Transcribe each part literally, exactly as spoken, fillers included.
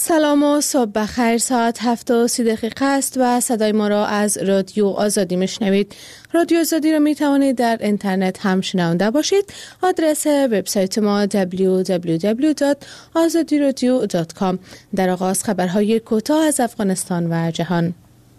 سلام و صبح بخیر. ساعت هفت و سی دقیقه است و صدای ما را از رادیو آزادی میشنوید. رادیو آزادی را می توانید در اینترنت هم شنونده باشید. آدرس وبسایت ما دبلیو دبلیو دبلیو دات آزادی رادیو دات کام. در آغاز خبرهای کوتاه از افغانستان و جهان.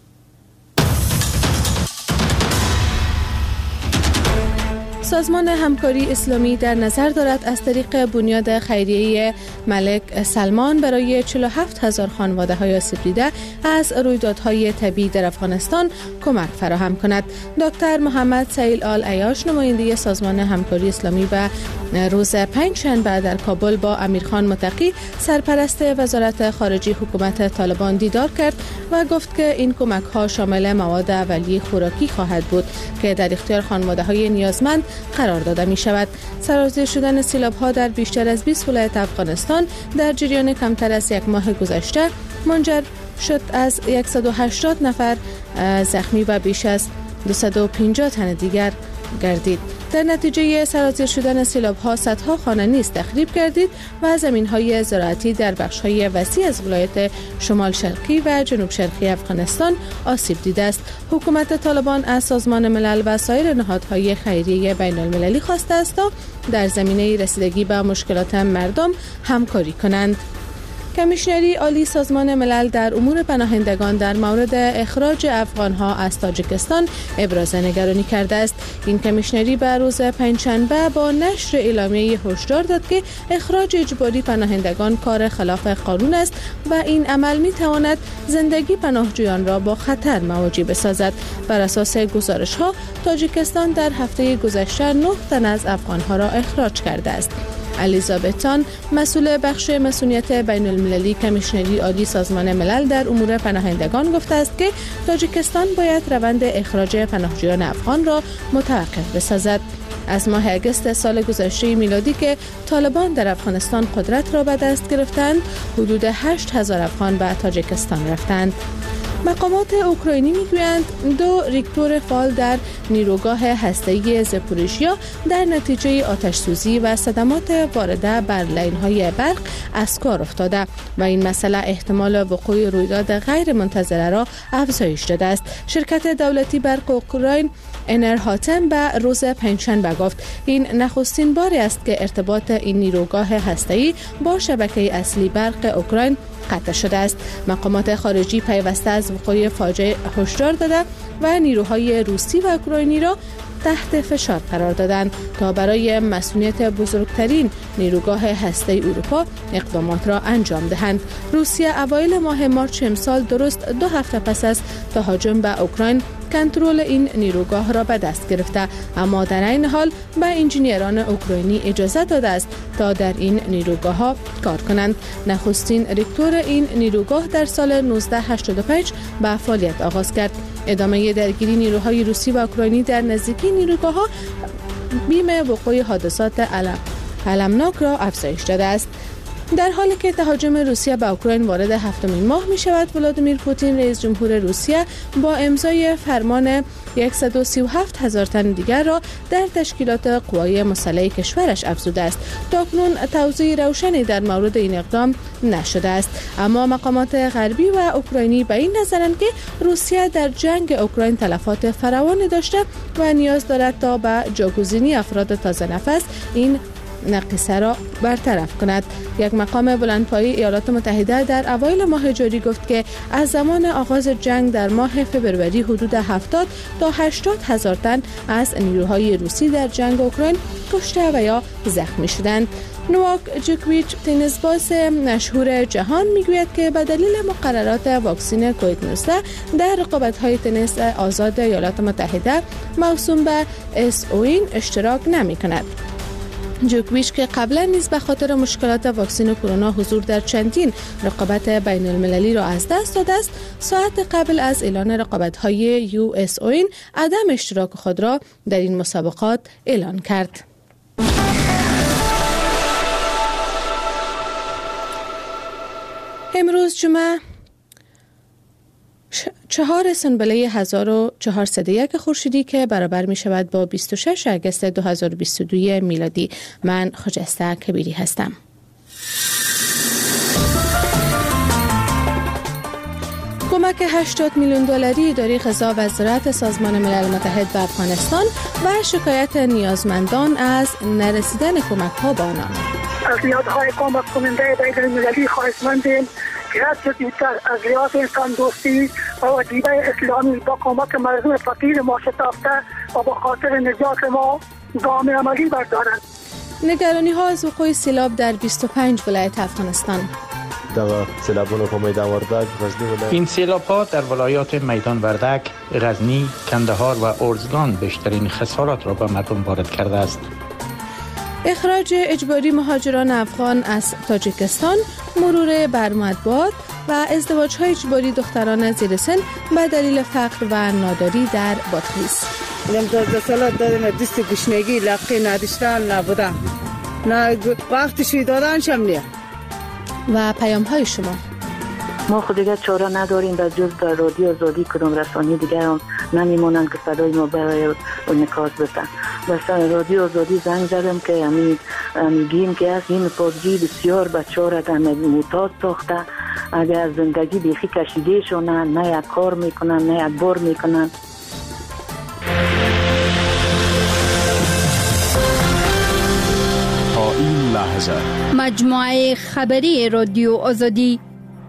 سازمان همکاری اسلامی در نظر دارد از طریق بنیاد خیریه ملک سلمان برای چهل و هفت هزار خانواده های آسیب دیده از رویدادهای طبیعی در افغانستان کمک فراهم کند. دکتر محمد سهیل آل عیاش، نماینده سازمان همکاری اسلامی، و روز پنجشنبه در کابل با امیرخان متقی، سرپرست وزارت خارجه حکومت طالبان، دیدار کرد و گفت که این کمک ها شامل مواد اولیه خوراکی خواهد بود که در اختیار خانواده های نیازمند قرار داده می شود. سرازیر شدن سیلاب ها در بیشتر از بیست ولایت افغانستان در جریان کمتر از یک ماه گذشته منجر شد از صد و هشتاد نفر زخمی و بیش از دویست و پنجاه تن دیگر گردید. در نتیجه سرازیر شدن سیلاب ها صدها خانه نیز تخریب گردید و زمین های زراعتی در بخش های وسیع از ولایت شمال شرقی و جنوب شرقی افغانستان آسیب دیده است. حکومت طالبان از سازمان ملل و سایر نهادهای خیریه بین المللی خواسته است تا در زمینه رسیدگی به مشکلات مردم همکاری کنند. کمیشنری عالی سازمان ملل در امور پناهندگان در مورد اخراج افغانها از تاجیکستان ابراز نگرانی کرده است. این کمیشنری به روز پنجشنبه با نشر اعلامیه هشدار داد که اخراج اجباری پناهندگان کار خلاف قانون است و این عمل می تواند زندگی پناهجویان را با خطر مواجه بسازد. بر اساس گزارش ها، تاجیکستان در هفته گذشته نه تن از افغانها را اخراج کرده است. الیزابتان، مسئول بخش مسئولیت بین المللی کمیشنری عالی سازمان ملل در امور پناهندگان، گفته است که تاجیکستان باید روند اخراج پناهجویان افغان را متوقف بسازد. از ماه اگست سال گذشته میلادی که طالبان در افغانستان قدرت را به دست گرفتند، حدود هشت هزار افغان به تاجیکستان رفتند. مقامات اوکراینی میگویند دو ریکتور فعال در نیروگاه هسته‌ای زاپوریژیا در نتیجه آتش سوزی و صدمات وارده بر لاین‌های برق از کار افتاده و این مسئله احتمال وقوع رویداد غیر منتظره را افزایش داده است. شرکت دولتی برق اوکراین انرهاتم به روز پنجشنبه گفت این نخستین باری است که ارتباط این نیروگاه هسته‌ای با شبکه اصلی برق اوکراین قطع شده است. مقامات خارجی پیوسته از وقوع فاجعه هشدار داده و نیروهای روسی و اوکراینی را تحت فشار قرار دادند تا برای مسئولیت بزرگترین نیروگاه هسته‌ای اروپا اقدامات را انجام دهند. روسیه اوایل ماه مارچ امسال، درست دو هفته پس از تهاجم به اوکراین، کنترل این نیروگاه را به دست گرفته، اما در این حال به انجینیران اوکراینی اجازه داده است تا در این نیروگاه ها کار کنند. نخستین ریکتور این نیروگاه در سال نوزده هشتاد و پنج به فعالیت آغاز کرد. ادامه درگیری نیروهای روسی و اوکراینی در نزدیکی نیروگاه ها بیم وقوع حادثات علم علمناک را افزایش داده است. در حالی که تهاجم روسیه به اوکراین وارد هفتمین ماه می شود، ولادیمیر پوتین رئیس جمهور روسیه با امضای فرمان صد و سی و هفت هزار تن دیگر را در تشکیلات قوای مسلح کشورش افزوده است. تاکنون توضیح روشنی در مورد این اقدام نشده است، اما مقامات غربی و اوکراینی به این نظرند که روسیه در جنگ اوکراین تلفات فراوانی داشته و نیاز دارد تا به جاگزینی افراد تازه نفس این نقصه را برطرف کند. یک مقام بلندپایه ایالات متحده در اوایل ماه جاری گفت که از زمان آغاز جنگ در ماه فوریه حدود هفتاد تا هشتاد هزار تن از نیروهای روسی در جنگ اوکراین کشته و یا زخمی شدند. نوواک جوکوویچ، تنیس باز مشهور جهان، میگوید که به دلیل مقررات واکسن کووید نوزده در رقابت‌های تنیس آزاد ایالات متحده موسوم به اس او این اشتراک نمی‌کند. جوکوویچ که قبلا نیز به خاطر مشکلات واکسن کرونا حضور در چندین رقابت بین المللی را از دست داده است، ساعت قبل از اعلان رقابت‌های یو اس او این عدم اشتراک خود را در این مسابقات اعلان کرد. امروز جمعه چهار سنبله هزار و چهارصد و یک خورشیدی که برابر می شود با بیست و شش اگست دو هزار و بیست و دو میلادی. من خجسته کبیری هستم. کمک هشتاد میلیون دلاری اداره غذا و زراعت سازمان ملل متحد به افغانستان و شکایت نیازمندان از نرسیدن کمک‌ها به آنان. از نهادهای کمک کننده بین المللی خواهشمندیم که هرچه زودتر از لحاظ انسان دوستی و وجیبه اسلامی با کمک مردم فقیر ما شتافته و با خاطر نجات ما گام عملی بردارند. نگرانی ها از وقوع سیلاب در بیست و پنج ولایت افغانستان. این سیلاب ها در ولایات میدان وردک، غزنی، کندهار و ارزگان بیشترین خسارات را به مردم وارد کرده است. اخراج اجباری مهاجران افغان از تاجیکستان، مرور بر مطبوعات و ازدواج‌های اجباری دختران زیر سن به دلیل فقر و ناداری در بادغیس. نمی‌دونم سالات دادن دست گشنگی لقی نداشتن نبودن. نه وقتشوی دادنشم نیه. و پیام‌های شما. ما خود دیگه چاره نداریم در جز در رادیو آزادی کدام رسانه دیگر هم نمیمونن که صدای ما برای انعکاس بتن. مثلا رادیو آزادی زنگ زدم که همین میگیم که از این پادگی بسیار بچه را در معتاد ساخته، اگر زندگی بیخی کشیده شونن، نه یک کار میکنن نه یک بار میکنن. تا این لحظه مجموعه خبری رادیو آزادی.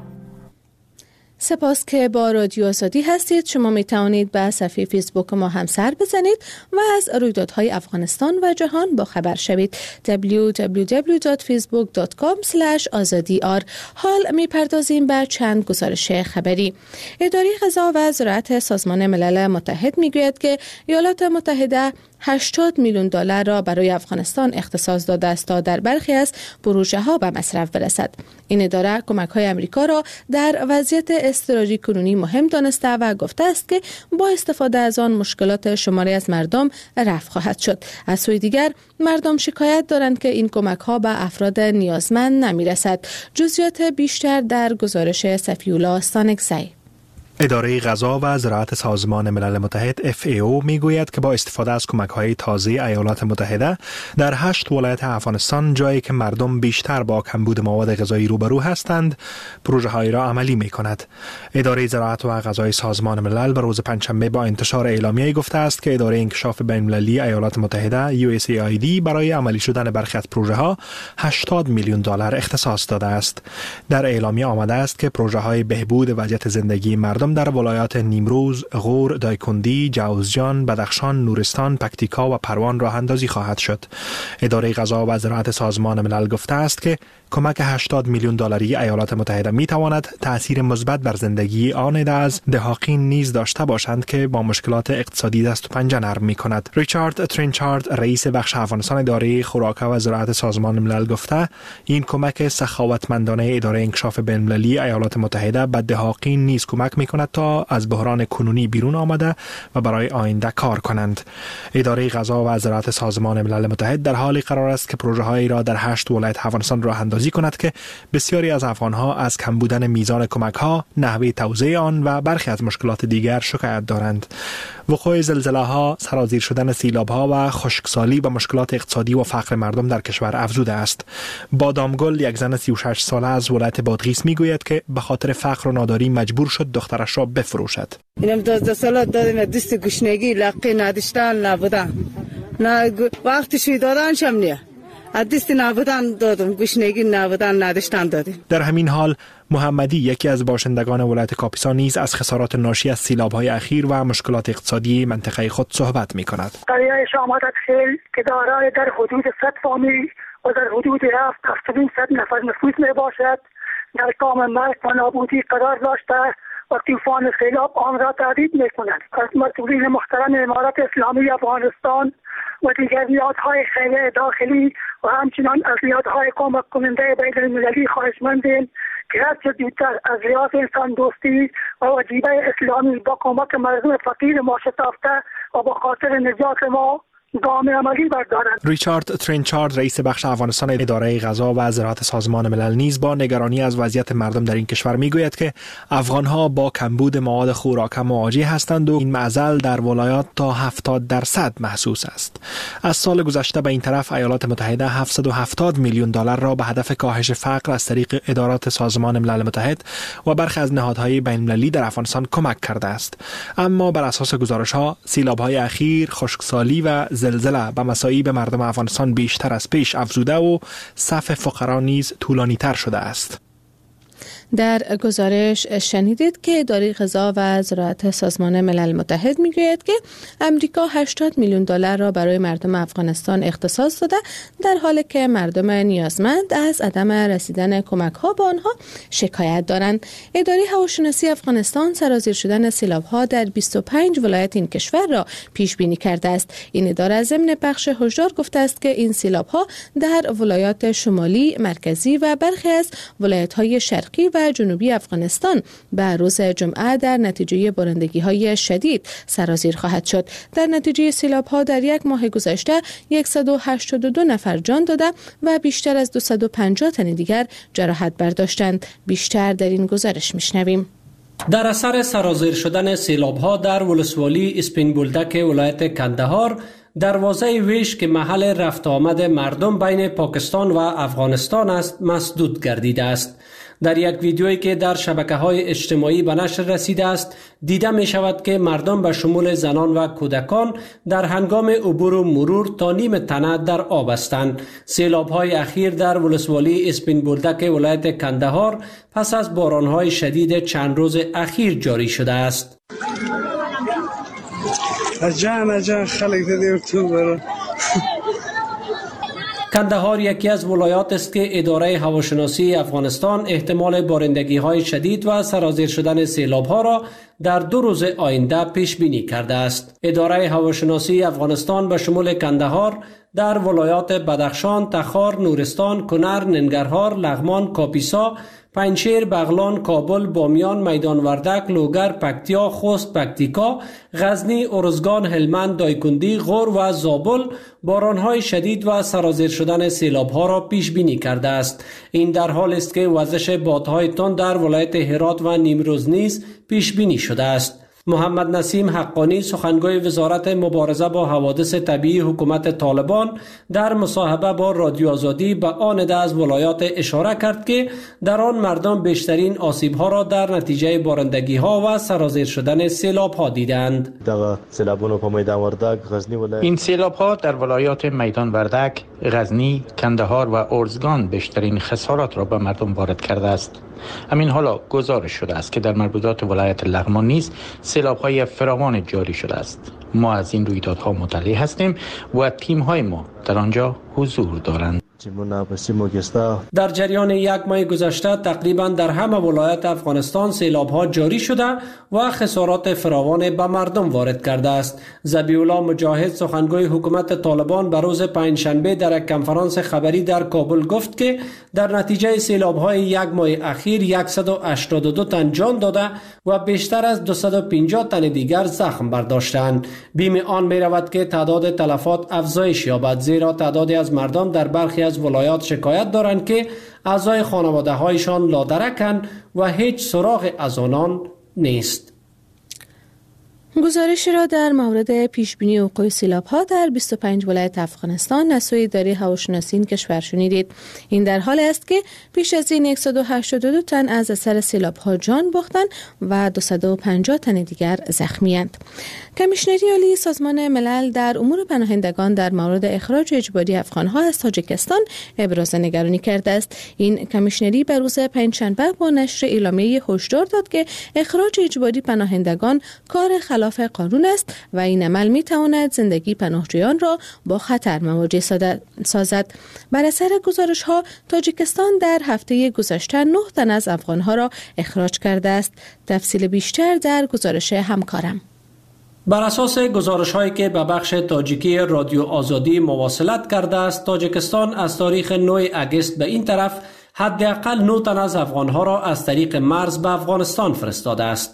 سپاس که با رادیو آزادی هستید. شما می توانید به صفحه فیسبوک ما هم سر بزنید و از رویدادهای افغانستان و جهان با خبر شوید. دبلیو دبلیو دبلیو دات فیسبوک دات کام اسلش آزادی آر. حال می پردازیم به چند گزارش خبری. اداره غذا و زراعت سازمان ملل متحد می گوید که ایالات متحده هشتاد میلیون دلار را برای افغانستان اختصاص داده است تا در برخی از پروژه ها به مصرف برسد. این اداره کمک های امریکا را در وضعیت اضطراری کنونی مهم دانسته و گفته است که با استفاده از آن مشکلات شماری از مردم رفع خواهد شد. از سوی دیگر مردم شکایت دارند که این کمک ها به افراد نیازمند نمی رسد. جزئیات بیشتر در گزارش صفی‌الله سانکزی. اداره غذا و زراعت سازمان ملل متحد اف ای او میگوید که با استفاده از کمک‌های تازه ایالات متحده در هشت ولایت افغانستان، جایی که مردم بیشتر با کمبود مواد غذایی روبرو هستند، پروژه‌هایی را عملی می‌کند. اداره زراعت و غذای سازمان ملل به روز پنجشنبه با انتشار اعلامیه‌ای گفته است که اداره انکشاف بین‌المللی ایالات متحده یو اس ای آی دی برای عملی شدن برخی از پروژه‌ها هشتاد میلیون دلار اختصاص داده است. در اعلامیه آمده است که پروژه‌های بهبود وضعیت زندگی مردم در ولایات نیمروز، غور، دایکندی، جوزجان، بدخشان، نورستان، پکتیکا و پروان راه اندازی خواهد شد. اداره غذا و زراعت سازمان ملل گفته است که کمک هشتاد میلیون دلاری ایالات متحده می تواند تأثیر مثبت بر زندگی آن عده از دهاقین نیز داشته باشند که با مشکلات اقتصادی دست و پنجه نرم می کند. ریچارد ترینچارد، رئیس بخش افغانستان اداره خوراک و زراعت سازمان ملل گفته این کمک سخاوتمندانه اداره انکشاف بین‌المللی ایالات متحده به دهاقین نیز کمک می کند تا از بحران کنونی بیرون آمده و برای آینده کار کنند. اداره غذا و زراعت سازمان ملل متحد در حالی قرار است که پروژه‌هایی را در هشت ولایت افغانستان راه اندازی کند که بسیاری از افغان‌ها از کم بودن میزان کمک‌ها، نحوه توزیع آن و برخی از مشکلات دیگر شکایت دارند. وقوع زلزله‌ها، سرازیر شدن سیلاب‌ها و خشکسالی و مشکلات اقتصادی و فقر مردم در کشور افزوده است. بادامگل، یک زن سی و شش ساله از ولایت بادغیس میگوید که به خاطر فقر و ناداری مجبور شد دخترش را بفروشد. اینم دوازده سالات دادیم دست گشنگی لقی نداشتن نبودن. نه وقتشوی دادنشم نیه. دست نبودن دادم، گشنگی نبودن نداشتن دادیم. در همین حال محمدی، یکی از باشندگان ولایت کاپیسا، نیز از خسارات ناشی از سیلاب‌های اخیر و مشکلات اقتصادی منطقه خود صحبت می‌کند. قریه شامادت خیل که دارای در حدود صد فامیل و در حدود هفت هفتاد صد نفر نفوس می باشد، در کام مرگ و نابودی قرار داشته و طوفان سیلاب آن را تهدید می‌کند. از مسئولین محترم امارت اسلامی افغانستان و دیگر نهادهای خیریه داخلی و همچنان از نهادهای کمک کننده بین المللی خواهشمندیم که هرچه زودتر از لحاظ انسان دوستی و وجیبه اسلامی با کمک مردم فقیر ما شتافته و با خاطر نجات ما گام عملی بردارند. ریچارد ترینچارد رئیس بخش افغانستان اداره غذا و زراعت سازمان ملل نیز با نگرانی از وضعیت مردم در این کشور میگوید که افغانها با کمبود مواد خوراک مواجه هستند و این معضل در ولایات تا هفتاد درصد محسوس است. از سال گذشته به این طرف ایالات متحده هفتصد و هفتاد میلیون دلار را به هدف کاهش فقر از طریق ادارات سازمان ملل متحد و برخی از نهادهای بین‌المللی در افغانستان کمک کرده است. اما بر اساس گزارش‌ها سیلاب‌های اخیر، خشکسالی و زلزله به مصائب مردم افغانستان بیشتر از پیش افزوده و صف فقرا نیز طولانی‌تر شده است. در گزارش شنیدید که اداره غذا و زراعت سازمان ملل متحد میگوید که امریکا هشتاد میلیون دلار را برای مردم افغانستان اختصاص داده، در حالی که مردم نیازمند از عدم رسیدن کمک ها به آنها شکایت دارند. اداره هواشناسی افغانستان سرازیر شدن سیلاب ها در بیست و پنج ولایت این کشور را پیش بینی کرده است. این اداره از ضمن بخش هشدار گفته است که این سیلاب ها در ولایات شمالی، مرکزی و برخی از ولایت های شرقی و جنوبی افغانستان به روز جمعه در نتیجه بارندگی‌های شدید سرازیر خواهد شد. در نتیجه سیلاب‌ها در یک ماه گذشته صد و هشتاد و دو نفر جان داده و بیشتر از دویست و پنجاه تن دیگر جراحت برداشتند. بیشتر در این گزارش میشنویم. در اثر سرازیر شدن سیلاب‌ها در ولسوالی اسپین بولدک ولایت کندهار، دروازه ویش که محل رفت آمد مردم بین پاکستان و افغانستان است مسدود گردیده است. در یک ویدیویی که در شبکه‌های اجتماعی به نشر رسیده است دیده می شود که مردم به شمول زنان و کودکان در هنگام عبور و مرور تا نیم تنه در آب هستند. سیلاب‌های اخیر در ولسوالی اسپین بولدک ولایت کندهار پس از باران‌های شدید چند روز اخیر جاری شده است. جان جان خلق دیدیم تو برو. کندهار یکی از ولایات است که اداره هواشناسی افغانستان احتمال بارندگی‌های شدید و سرازیر شدن سیلاب‌ها را در دو روز آینده پیش بینی کرده است. اداره هواشناسی افغانستان به شمول کندهار در ولایات بدخشان، تخار، نورستان، کنر، ننگرهار، لغمان، کاپیسا، پنجشیر، بغلان، کابل، بامیان، میدان وردک، لوگر، پکتیا، خوست، پکتیکا، غزنی، ارزگان، هلمند، دایکندی، غور و زابل بارانهای شدید و سرازیر شدن سیلاب‌ها را پیش بینی کرده است. این در حال است که وزش بادهای تند در ولایت هرات و نیمروز نیز پیش بینی شده است. محمد نسیم حقانی سخنگوی وزارت مبارزه با حوادث طبیعی حکومت طالبان در مصاحبه با رادیو آزادی به آن عده از ولایات اشاره کرد که در آن مردم بیشترین آسیب‌ها را در نتیجه بارندگی‌ها و سرازیر شدن سیلاب‌ها دیدند. این سیلاب‌ها در ولایات میدان وردک، غزنی، کندهار و ارزگان بیشترین خسارات را به مردم وارد کرده است. همین حالا گزارش شده است که در مربوطات ولایت لغمان نیز سیلاب‌های فراوان جاری شده است. ما از این رویدادها مطلع هستیم و تیم‌های ما در آنجا حضور دارند. در جریان یک ماه گذشته تقریبا در همه ولایات افغانستان سیلاب‌ها جاری شده و خسارات فراوان به مردم وارد کرده است. ذبیح‌الله مجاهد سخنگوی حکومت طالبان به روز پنجشنبه در یک کنفرانس خبری در کابل گفت که در نتیجه سیلاب‌های یک ماه اخیر صد و هشتاد و دو تن جان داده و بیشتر از دویست و پنجاه تن دیگر زخم برداشتند. بیم آن می‌رود که تعداد تلفات افزایش یابد، زیرا تعدادی از مردم در برخی از ولایات شکایت دارند که اعضای خانواده‌هایشان لادرکند و هیچ سراغ از آنان نیست. گزارشی را در مورد پیشبینی وقوع سیلاب‌ها در بیست و پنج ولایت افغانستان از سوی اداره هواشناسی این کشور شنیدید. این در حالی است که پیش از این صد و هشتاد و دو تن از اثر سیلاب‌ها جان باختند و دویست و پنجاه تن دیگر زخمی‌اند. کمیشنری عالی سازمان ملل در امور پناهندگان در مورد اخراج اجباری افغان‌ها از تاجیکستان ابراز نگرانی کرده است. این کمیشنری به روز پنجشنبه با نشر اعلامیه هشدار داد که اخراج اجباری پناهندگان کار خلاف قانون است و این عمل می تواند زندگی پناهجویان را با خطر مواجه سازد. بر اثر گزارش ها تاجیکستان در هفته گذشته نه تن از افغان ها را اخراج کرده است. تفصیل بیشتر در گزارش همکارم. بر اساس گزارش هایی که به بخش تاجیکی رادیو آزادی مواصلت کرده است، تاجیکستان از تاریخ نه اگست به این طرف حداقل نه تن از افغان ها را از طریق مرز به افغانستان فرستاده است.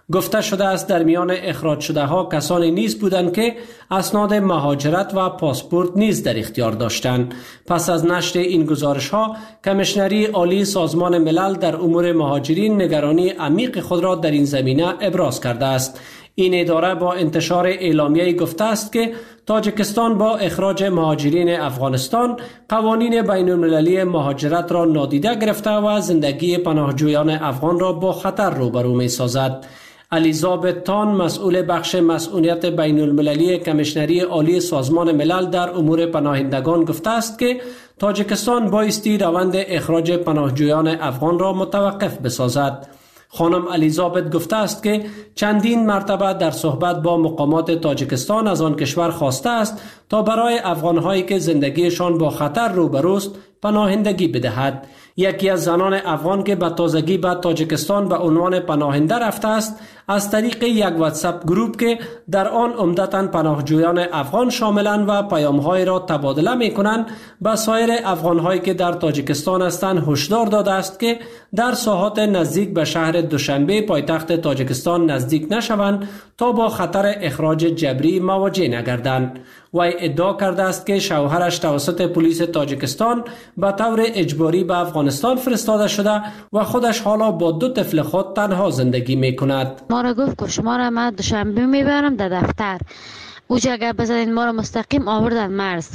گفته شده است در میان اخراج شده ها کسانی نیز بودند که اسناد مهاجرت و پاسپورت نیز در اختیار داشتند. پس از نشر این گزارش ها، کمیشنری عالی سازمان ملل در امور مهاجرین نگرانی عمیق خود را در این زمینه ابراز کرده است. این اداره با انتشار اعلامیه‌ای گفته است که تاجیکستان با اخراج مهاجرین افغانستان قوانین بین المللی مهاجرت را نادیده گرفته و زندگی پناهجویان افغان را با خطر روبرو می سازد. الیزابت تان، مسئول بخش مسئولیت بین المللی کمیشنری عالی سازمان ملل در امور پناهندگان گفته است که تاجیکستان بایستی روند اخراج پناهجویان افغان را متوقف بسازد. خانم الیزابت گفته است که چندین مرتبه در صحبت با مقامات تاجیکستان از آن کشور خواسته است تا برای افغان‌هایی که زندگیشان با خطر روبروست پناهندگی بدهد. یکی از زنان افغان که به تازگی به تاجیکستان به عنوان پناهنده رفته است، از طریق یک واتساپ گروپ که در آن عمدتاً پناهجویان افغان شاملند و پیام‌های را تبادله می‌کنند، به سایر افغان‌هایی که در تاجیکستان هستند هشدار داده است که در ساحات نزدیک به شهر دوشنبه پایتخت تاجیکستان نزدیک نشوند تا با خطر اخراج جبری مواجه نگردند. وی ادعا کرده است که شوهرش توسط پلیس تاجیکستان به طور اجباری به افغانستان فرستاده شده و خودش حالا با دو طفل خود تنها زندگی می کند. ما را گفت که شما را من دوشنبه میبرم در دفتر. اوجا اگر بزنید ما را مستقیم آوردن مرز.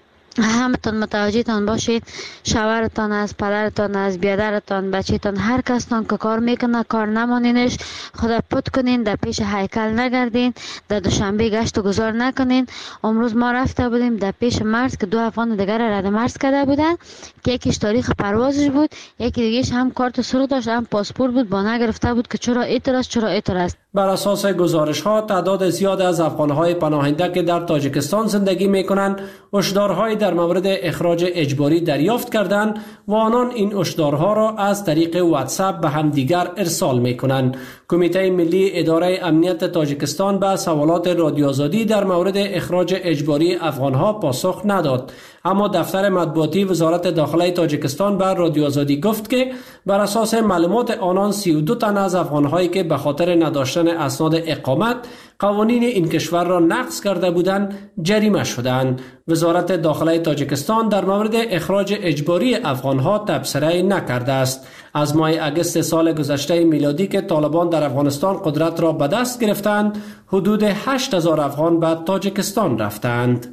همتون متوجهتان باشید، شوهرتان است، پدرتان است، بیادرتان، بچهتان، هر کستان که کار میکنه کار نمانینش، خدا پت کنین، در پیش هیکل نگردین، در دوشنبه گشت و گذار نکنین. امروز ما رفته بودیم در پیش مرز که دو افغان دیگر رد مرز کرده بودن که یکیش تاریخ پروازش بود، یکی دیگهش هم کارت سرخ داشت هم پاسپورت بود، با نگرفته بود که چرا ایتر است چرا ایتر است. بر اساس گزارش ها تعداد زیاد از افغان‌های پناهنده که در تاجیکستان زندگی می‌کنند هشدارهای در مورد اخراج اجباری دریافت کردند و آنان این هشدارها را از طریق واتساپ به همدیگر ارسال می‌کنند. کمیته ملی اداره امنیت تاجیکستان به سوالات رادیو آزادی در مورد اخراج اجباری افغان‌ها پاسخ نداد، اما دفتر مطبوعاتی وزارت داخله تاجیکستان بر رادیو آزادی گفت که بر اساس معلومات آنان سی و دو تن از افغان‌هایی که به خاطر نداشتن اسناد اقامت قوانین این کشور را نقض کرده بودند جریمه شدند. وزارت داخله تاجیکستان در مورد اخراج اجباری افغان‌ها تبصره نکرده است. از ماه اگست سال گذشته میلادی که طالبان در افغانستان قدرت را به دست گرفتند، حدود هشت هزار افغان به تاجیکستان رفتند.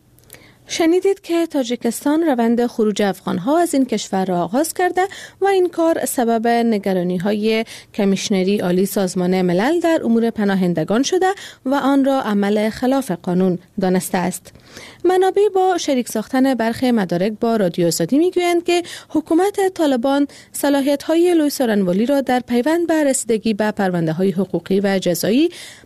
شنیدید که تاجیکستان روند خروج افغان‌ها از این کشور را آغاز کرده و این کار سبب نگرانی‌های کمیشنری عالی سازمان ملل در امور پناهندگان شده و آن را عمل خلاف قانون دانسته است. منابع با شریک ساختن برخی مدارک با رادیو آزادی می‌گویند که حکومت طالبان صلاحیت‌های لوی سارنوالی را در پیوند به رسیدگی به پرونده‌های حقوقی و جزایی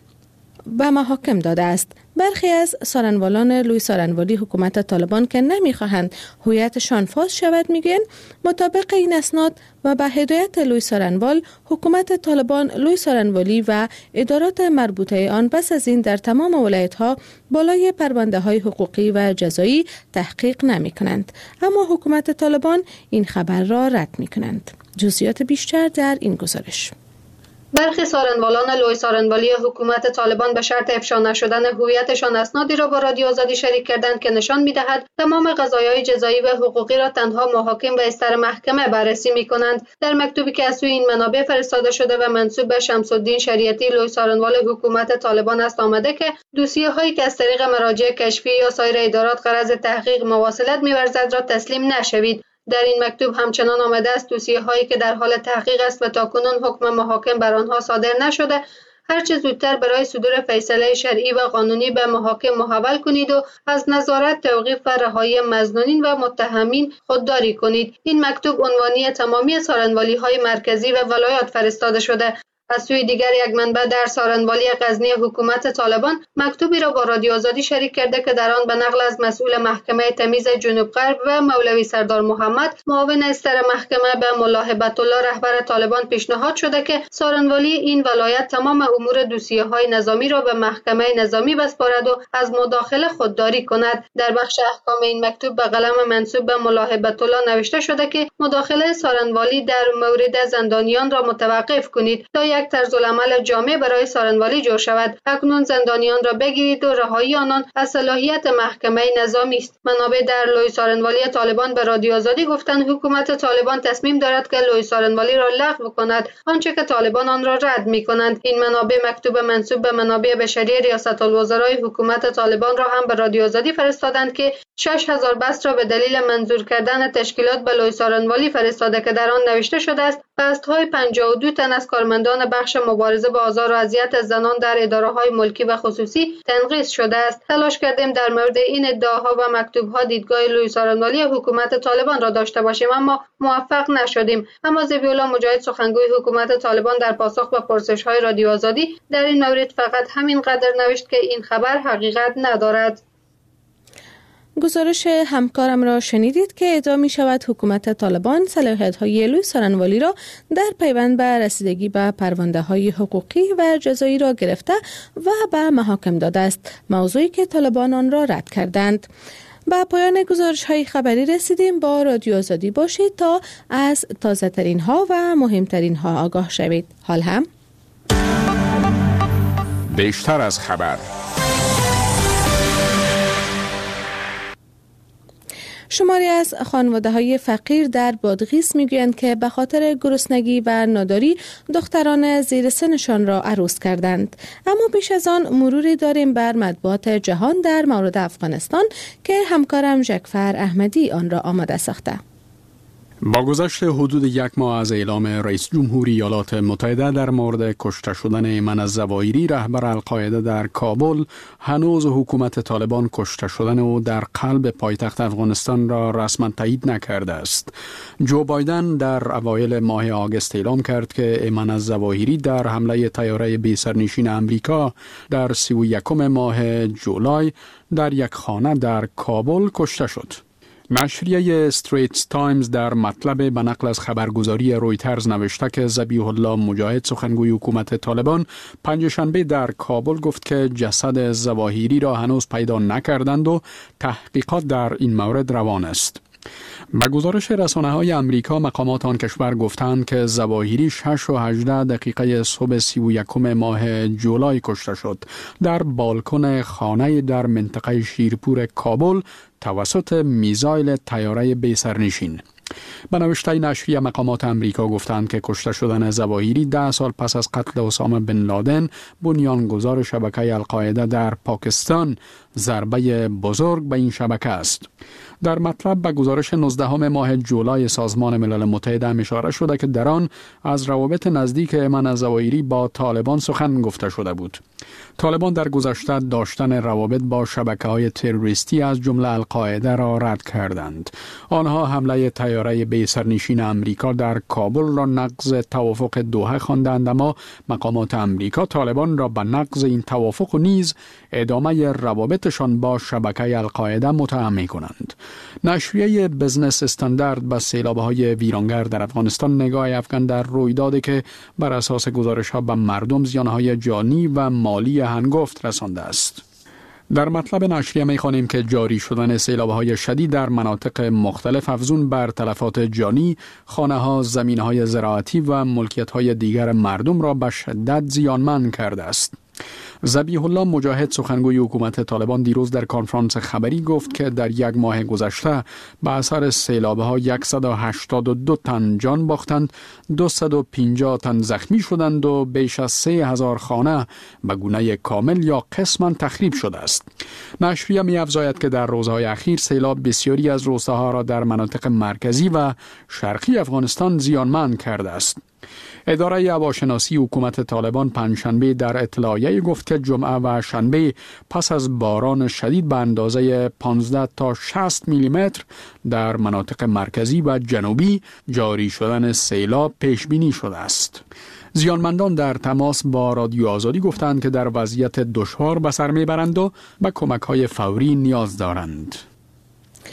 به محاکم داده است. برخی از سارنوالان لوی سارنوالی حکومت طالبان که نمیخواهند هویتشان فاش شود میگویند مطابق این اسناد و به هدایت لوی سارنوال حکومت طالبان لوی سارنوالی و ادارات مربوطه آن پس از این در تمام ولایت‌ها بالای پرونده‌های حقوقی و جزایی تحقیق نمی‌کنند، اما حکومت طالبان این خبر را رد می‌کنند. جزئیات بیشتر در این گزارش. برخی سارنوالان لوی سارنوالی حکومت طالبان به شرط افشا نشدن هویتشان اسنادی را با رادیو آزادی شریک کردند که نشان می‌دهد تمام قضایای جزایی و حقوقی را تنها محاکم و استر محکمه بررسی می‌کنند. در مکتوبی که از سوی این منابع فرستاده شده و منسوب به شمس الدین شریعتی لوی سارنوال حکومت طالبان است آمده که دوسیه‌هایی که از طریق مراجع کشفی یا سایر ادارات غرض تحقیق مواصلت می‌ورزد را تسلیم نشوید. در این مکتوب همچنان آمده است دوسیه هایی که در حال تحقیق است و تاکنون حکم محاکم بر آنها صادر نشده هرچه زودتر برای صدور فیصله شرعی و قانونی به محاکم محول کنید و از نظارت توقیف و رهایی مظنونین و متهمین خودداری کنید. این مکتوب عنوانی تمامی سارنوالی های مرکزی و ولایات فرستاده شده. از سوی دیگر یک منبع در سارنوالی غزنی حکومت طالبان مکتوبی را با رادیو آزادی شریک کرده که در آن به نقل از مسئول محکمه تمیز جنوب غرب و مولوی سردار محمد معاون استر محکمه به ملا هبت الله رهبر طالبان پیشنهاد شده که سارنوالی این ولایت تمام امور دوسیه های نظامی را به محکمه نظامی بسپارد و از مداخله خودداری کند. در بخش احکام این مکتوب به قلم منسوب به ملا هبت الله نوشته شده که مداخله سارنوالی در مورد زندانیان را متوقف کنید تا یک طرزالعمل جامع برای سارنوالی جور شود. اکنون زندانیان را بگیرید و رهایی آنان از صلاحیت محکمه نظامی است. منابع در لوی سارنوالی طالبان به رادیو آزادی گفتند حکومت طالبان تصمیم دارد که لوی سارنوالی را لغو کند، آنچه که طالبان آن را رد می‌کنند. این منابع مکتوب منسوب به منابع بشری ریاست الوزرای حکومت طالبان را هم به رادیو آزادی فرستادند که شش هزار بست را به دلیل منظور کردن تشکیلات به لوی سارنوالی فرستاده که در آن نوشته شده است بست‌های پنجاه و دو تن از کارمندان بخش مبارزه با آزار و اذیت زنان در اداره‌های ملکی و خصوصی تنقیص شده است. تلاش کردیم در مورد این ادعاها و مکتوب‌ها دیدگاه لوی سارنوالی حکومت طالبان را داشته باشیم اما موفق نشدیم. اما ذبیح الله مجاهد سخنگوی حکومت طالبان در پاسخ به پرسش‌های رادیو آزادی در این مورد فقط همین قدر نوشت که این خبر حقیقت ندارد. گزارش همکارم را شنیدید که ادعا می شود حکومت طالبان صلاحیت‌های لوی سارنوالی را در پیوند به رسیدگی به پرونده‌های حقوقی و جزایی را گرفته و به محاکم داده است، موضوعی که طالبان آن را رد کردند. با پایان گزارش‌های خبری رسیدیم. با رادیو آزادی باشید تا از تازه‌ترین ها و مهمترین ها آگاه شوید. حال هم بیشتر از خبر. شماری از خانواده‌های فقیر در بادغیس میگویند که به خاطر گرسنگی و ناداری دختران زیر سنشان را عروس کردند. اما بیش از آن مروری داریم بر مطبوعات جهان در مورد افغانستان که همکارم جعفر احمدی آن را آماده ساخته. با گذشت حدود یک ماه از اعلام رئیس جمهوری ایالات متحده در مورد کشته شدن ایمن الظواهری رهبر القاعده در کابل، هنوز حکومت طالبان کشته شدن او در قلب پایتخت افغانستان را رسما تایید نکرده است. جو بایدن در اوایل ماه آگوست اعلام کرد که ایمن الظواهری در حمله طیاره بی سرنشین امریکا در سی و یکم ماه جولای در یک خانه در کابل کشته شد. نشریه استریتس تایمز در مطلب به نقل از خبرگزاری رویترز نوشته که ذبیح الله مجاهد سخنگوی حکومت طالبان پنجشنبه در کابل گفت که جسد ظواهری را هنوز پیدا نکردند و تحقیقات در این مورد روان است. به گزارش رسانه‌های امریکا، مقامات آن کشور گفتند که ظواهری شش و هجده دقیقه صبح سی و یکم ماه جولای کشته شد در بالکن خانه در منطقه شیرپور کابل توسط میزایل طیاره بی سرنشین. به نوشته نشریه، مقامات امریکا گفتند که کشته شدن ظواهری ده سال پس از قتل اسامه بن لادن، بنیانگذار شبکه القاعده در پاکستان، ضربه بزرگ به این شبکه است. در مطلب به گزارش نوزدهم ماه جولای سازمان ملل متحد اشاره شده که در آن از روابط نزدیک ایمن الظواهری با طالبان سخن گفته شده بود. طالبان در گذشته داشتن روابط با شبکه‌های تروریستی از جمله القاعده را رد کردند. آنها حمله طیاره بی سرنشین امریکا در کابل را نقض توافق دوحه خواندند، اما مقامات امریکا طالبان را به نقض این توافق و نیز ادامه روابطشان با شبکه القاعده متهم می‌کنند. نشریه بزنس استاندارد به سیلاب‌های ویرانگر در افغانستان نگاه افغان در رویدادی که بر اساس گزارش‌ها به مردم زیان‌های جانی و مالی هنگفت رسانده است. در مطلب نشریه می‌خوانیم که جاری شدن سیلاب‌های شدید در مناطق مختلف افزون بر تلفات جانی، خانه‌ها، زمین‌های زراعتی و ملکیت‌های دیگر مردم را به شدت زیانمند کرده است. ذبیح الله مجاهد سخنگوی حکومت طالبان دیروز در کنفرانس خبری گفت که در یک ماه گذشته به اثر سیلاب‌ها صد و هشتاد و دو تن جان باختند، دویست و پنجاه تن زخمی شدند و بیش از سه هزار خانه به گونه کامل یا قسماً تخریب شده است. نشریه می‌افزاید که در روزهای اخیر سیلاب بسیاری از روستاها را در مناطق مرکزی و شرقی افغانستان زیانمند کرده است. اداره هواشناسی حکومت طالبان پنجشنبه در اطلاعیه گفت که جمعه و شنبه پس از باران شدید به اندازه پانزده تا شصت میلیمتر در مناطق مرکزی و جنوبی جاری شدن سیلاب پیش بینی شده است. زیانمندان در تماس با رادیو آزادی گفتند که در وضعیت دشوار به سر میبرند و به کمک‌های فوری نیاز دارند.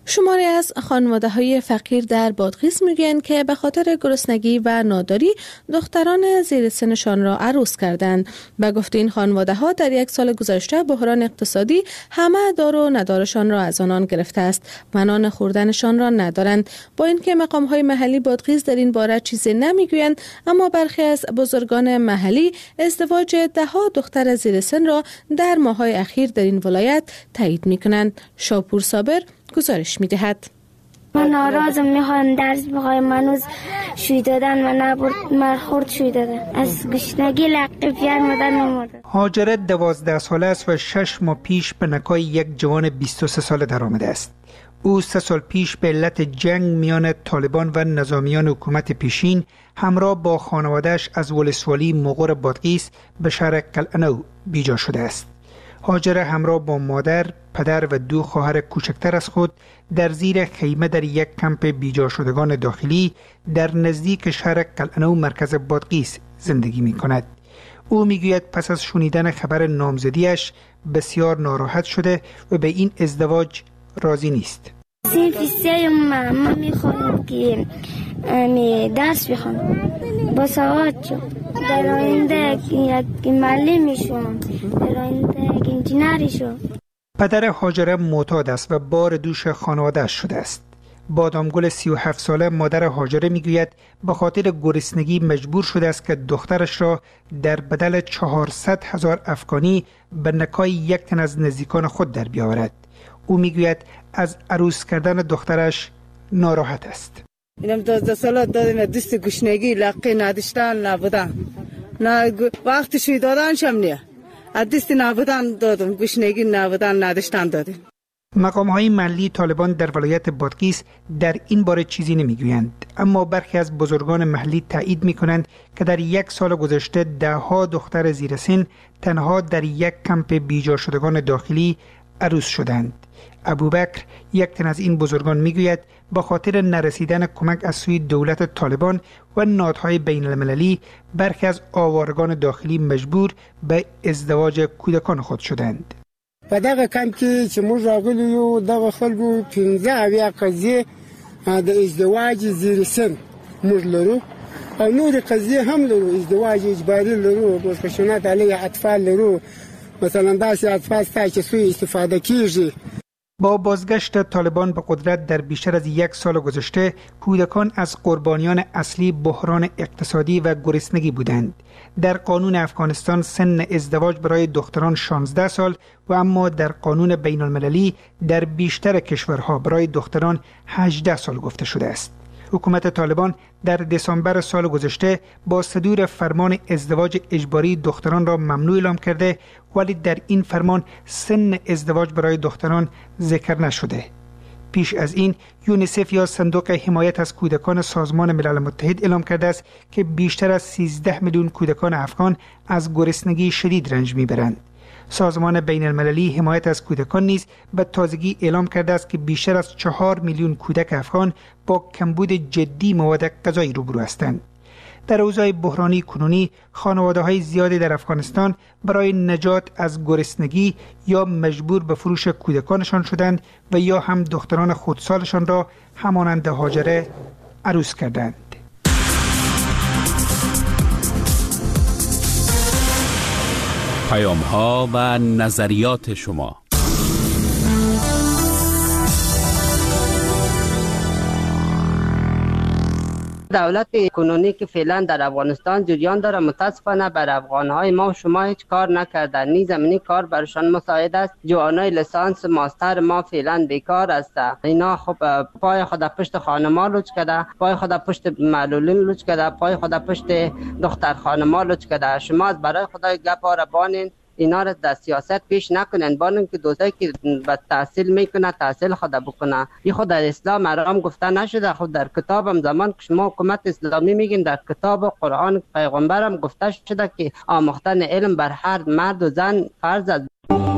شماری از خانواده‌های فقیر در بادغیس میگویند که به خاطر گرسنگی و ناداری دختران زیر سنشان را عروس کردند. به گفته این خانواده‌ها در یک سال گذشته بحران اقتصادی همه دار و ندارشان را از آنان گرفته است و نان خوردنشان را ندارند. با اینکه مقام‌های محلی بادغیس در این باره چیزی نمیگویند، اما برخی از بزرگان محلی ازدواج ده‌ها دختر زیر سن را در ماه‌های اخیر در این ولایت تایید می‌کنند. شاپور صابر گزارش می‌دهد. من ناراضم، میخوام درس بخوایم، منوز شوی دادن و نبرد مرخورد شوی دادن، از گشنگی لقیفیان مدن نموردن. هاجره دوازده ساله است و شش ماه پیش به نکای یک جوان بیست و سه ساله در آمده است. او سه سال پیش به علت جنگ میان طالبان و نظامیان حکومت پیشین همراه با خانواده‌اش از ولسوالی مغور بادغیس به شهر قلعه‌نو بیجا شده است. هاجره همراه با مادر، پدر و دو خواهر کوچکتر از خود در زیر خیمه در یک کمپ بیجا شدگان داخلی در نزدیک شهر قلعه‌نو مرکز بادغیس زندگی می کند. او می گوید پس از شنیدن خبر نامزدیش بسیار ناراحت شده و به این ازدواج راضی نیست. صنف سه ما می خواهیم که می درس بخونم، با سواد شو، در آینده یک معلم شوم، در آینده یک انجینر شوم. پدر هاجره معتاد است و بار دوش خانواده‌اش شده است. بادامگل سی و هفت ساله مادر هاجره میگوید به خاطر گرسنگی مجبور شده است که دخترش را در بدل چهارصد هزار افغانی به نکای یک تن از نزدیکان خود در بیاورد. او میگوید از عروس کردن دخترش ناراحت است. اینم دوازده ساله دادن دست گشنگی لقی نداشتن نبودن، نه وقتی شوی دادن شم نیه، از دست نبودن دادم، گشنگی نبودن نداشتن دادم. مقام های محلی طالبان در ولایت بادغیس در این باره چیزی نمیگویند، اما برخی از بزرگان محلی تایید میکنند که در یک سال گذشته ده ها دختر زیر سن تنها در یک کمپ بیجا شدگان داخلی عروس شدند. ابوبکر یک تن از این بزرگان میگوید با خاطر نرسیدن کمک از سوی دولت طالبان و نهادهای بین المللی برخی از آوارگان داخلی مجبور به ازدواج کودکان خود شدند. په دغه کمپ کې چې موږ راغلي یو دغه خلکو پنځه اویا قضیې د ازدواج زیر سن موږ لرو او نور قضیې هم لرو، ازدواج اجباري لرو، مشکشنات علیه اطفال لرو، مثلا داسې اطفال ستا چې سوی استفاده کیږي. با بازگشت طالبان به قدرت در بیشتر از یک سال گذشته کودکان از قربانیان اصلی بحران اقتصادی و گرسنگی بودند. در قانون افغانستان سن ازدواج برای دختران شانزده سال و اما در قانون بین المللی در بیشتر کشورها برای دختران هجده سال گفته شده است. حکومت طالبان در دسامبر سال گذشته با صدور فرمان ازدواج اجباری دختران را ممنوع اعلام کرده، ولی در این فرمان سن ازدواج برای دختران ذکر نشده. پیش از این یونیسف یا صندوق حمایت از کودکان سازمان ملل متحد اعلام کرده است که بیشتر از سیزده میلیون کودکان افغان از گرسنگی شدید رنج میبرند. سازمان بین المللی حمایت از کودکان نیز به تازگی اعلام کرده است که بیشتر از چهار میلیون کودک افغان با کمبود جدی مواد غذایی روبرو هستند. در اوضاع بحرانی کنونی خانواده‌های زیادی در افغانستان برای نجات از گرسنگی یا مجبور به فروش کودکانشان شدند و یا هم دختران خودسالشان را همانند هاجره عروس کردند. پیام ها و نظریات شما. دولت کنونی که فعلا در افغانستان جریان داره متاسفانه بر افغانهای ما و شما هیچ کار نکردن، نی زمینی کار برشان مساعد است. جوانای لیسانس ماستر ما فعلا بیکار است. اینا خب پای خود پشت خانما لوچ کرده، پای خود پشت معلولین لوچ کرده، پای خود پشت دختر خانما لوچ کرده. شما از برای خدای گپ ها را بانین، اینا را در سیاست پیش نکنن، بانن که دوستایی که به تحصیل میکنه تحصیل خود بکنه. این خود در اسلام حرام گفته نشده. خود در کتاب هم زمان که شما حکومت اسلامی میگین در کتاب و قرآن پیغمبر هم گفته شده که آموختن علم بر هر مرد و زن فرض است.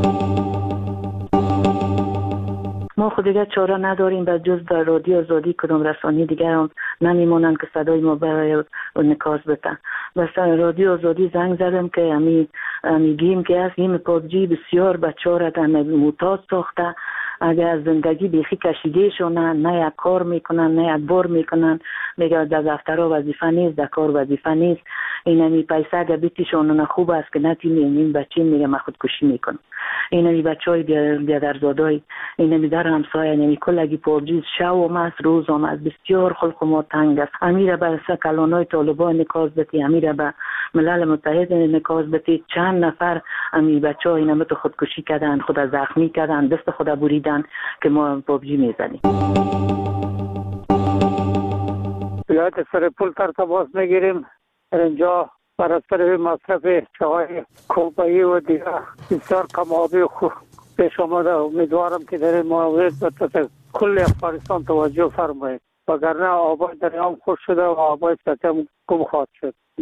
ما خود دیگه چاره نداریم به جز به رادیو آزادی کدام رسانی دیگر هم نمیمونن که صدای ما برای نکاس بتن. بس رادیو آزادی زنگ زدم که امی میگیم که از این پابجی بسیار بچه ها را در معتاد ساخته اگر از زندگی بیخی کشیده شونن، نه یک کار میکنن نه یک بار میکنن، میگه در دفترها وظیفه نیست، در کار وظیفه نیست، اینمی پیسه اگر بیتیشون خوب است که نتیم این بچه میگه من خودکشی میکنم. اینمی بچه های بیادرزادای اینمی در همسایه اینمی کلگی پرجیز شو هم است روز هم است، بسیار خلق ما تنگ است. امیره به کلانای طالبان نکاز بتی، امیره به ملل متحد نکاز بتی، چند نفر امی بچه ها اینمی تو خودکشی کردن، خود زخمی کردن، دست خود بریدن که ما پابجی میزنیم. ولایت سرپل تر تماس میگیریم. اینجا بر اثر مصرف چای کوبایی و دیگر بسیار کمابی خوب پیش آمده. امیدوارم که در این مورد به کل افغانستان توجه فرمایید، وگرنه آبای دریام خوش شده و آبای سطح گم خواهد شد.